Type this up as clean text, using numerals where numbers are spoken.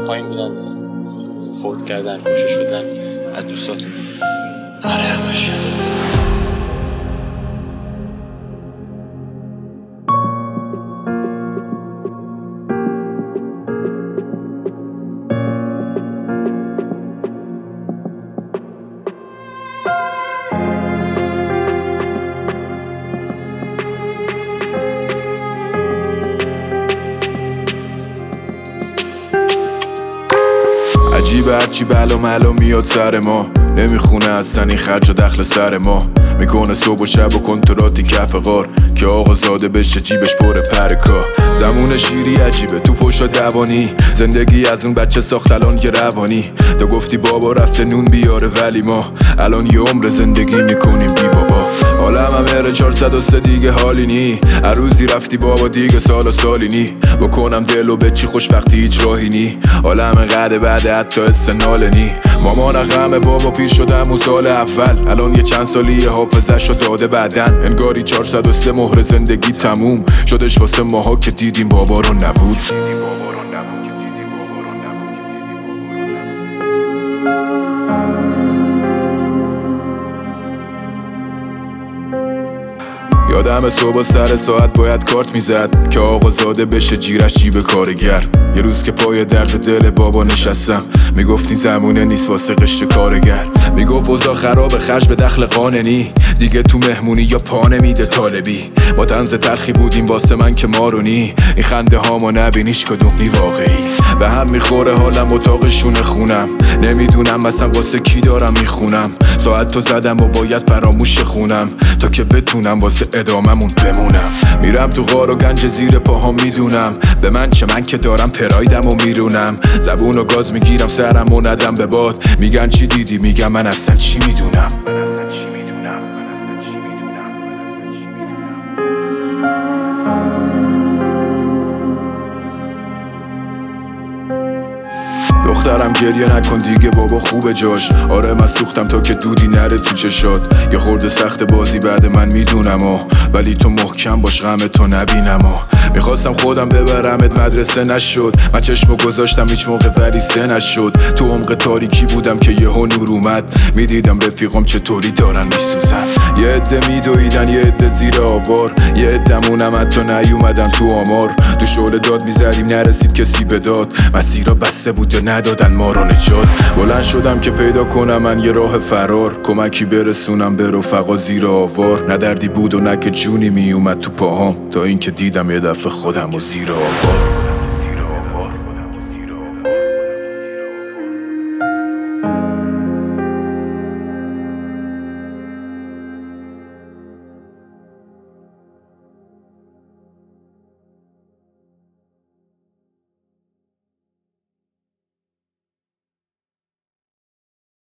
پایین میرن فوت کردن، کشته شدن از دوستاتون. آره همشه. عجیبه هرچی بلا ملا میاد سر ما، نمیخونه اصلا این خرج و دخل سر ما. میکنه صبح و شب و کنتراتی کف غار که آقا زاده بشه جیبش پر پرکا. زمون شیری عجیبه تو فوشا دوانی، زندگی از اون بچه ساخت الان یه روانی. تا گفتی بابا رفته نون بیاره ولی ما الان یه عمر زندگی میکنیم بی بابا. عالم همه 403 دیگه حالی نی، هر روزی رفتی بابا دیگه سال و سالی نی. بکنم دلو به چی خوش وقتی هیچ راهی نی، عالم قده بعد حتی استنال نی. مامان غمه بابا پیر شدم اون سال اول، الان یه چند سالی حافظه‌شو داده بعدن. انگاری 403 مهر زندگی تموم شدش واسه ماها که دیدیم بابا رو نبود. یادم صبح سر ساعت باید کارت میزد که آقا زاده بشه جیرش جیب کارگر. یه روز که پای درد دل بابا نشستم، میگفتی زمونه نیست واسه قشت کارگر. میگفت اوضاع خراب خرج به دخل قاننی، دیگه تو مهمونی یا پا نمیده طالبی. با طنز تلخی بودیم واسه من که مارونی، این خنده هامو نبینیش کدومی واقعی. به هم میخوره حالم اتاقشونه خونم، نمیدونم مثلا واسه کی دارم میخونم. ساعت تو زدم و باید فراموش خونم تا که بتونم واسه اداممون بمونم. میرم تو غار و گنج زیر پاها میدونم، به من چه من که دارم پرایدم و میرونم. زبون و گاز میگیرم سرم و ندم به باد، میگن چی دیدی میگم من اصلا چی میدونم. دخترم گریه نکن دیگه بابا خوبه جاش. آره من سوختم تا که دودی نره تو چشات. یه خورده سخت بازی بعد من میدونم ولی تو محکم باش غم تو نبینم. میخواستم خودم ببرمت مدرسه نشد، من چشمو گذاشتم هیچ موقع ولی سه نشد. تو عمق تاریکی بودم که یهو نور اومد، میدیدم رفیقام چطوری دارن میسوزن. یه عده میدویدن یه عده زیر آوار، یه عده‌مونم حتی نیومدن تو آمار. تو شعله داد میزدیم نرسید کسی به داد، مسیرا بسته بود و ندادن ما رو نجات. بلند شدم که پیدا کنم من یه راه فرار، کمکی برسونم به رفقا زیر آوار. نه دردی بود و نه که جونی میومد تو پاهام، تا اینکه دیدم یه دفعه خودم و زیر آوار.